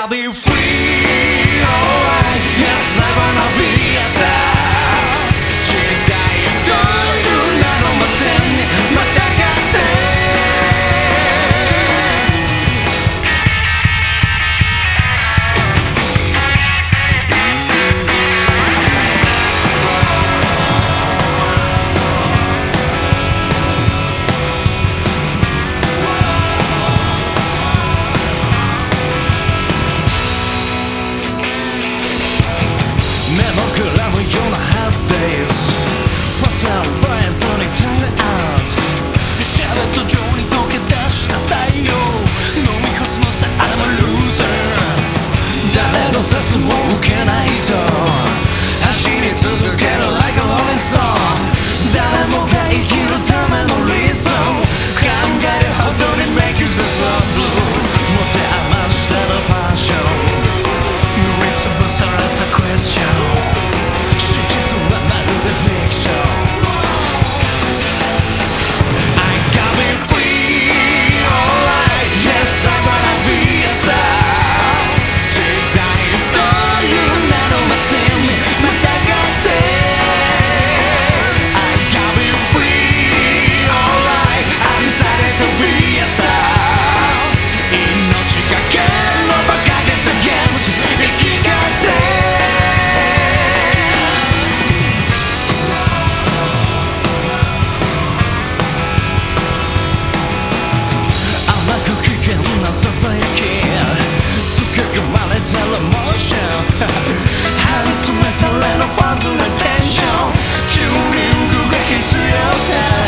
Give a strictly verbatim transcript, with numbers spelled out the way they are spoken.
gotta be free, alright. Yes, I wanna be a star. 時代という名のませにまたがって目もくらむようなハッデイズファサルファイズにタイムアウトシャレット状に溶け出した太陽飲み干すのさ I'm a loser 誰のセスも受けないと走り続ける like a rolling stone 誰もが生きるためのリズム考えるほどに make you so blue 持て余したのパッション塗りつぶされたクエスチョン真実はまるでフィクション I gotta be free, alright. Yes, I wanna be a star. 時代という名のマシンにまたがって I gotta be free, alright. I decided to be a star. 命がけの馬鹿げたゲーム生きがって甘く危険なささやきつけ込まれたらモーション張り詰めたレのファズなテンションチューニングが必要さ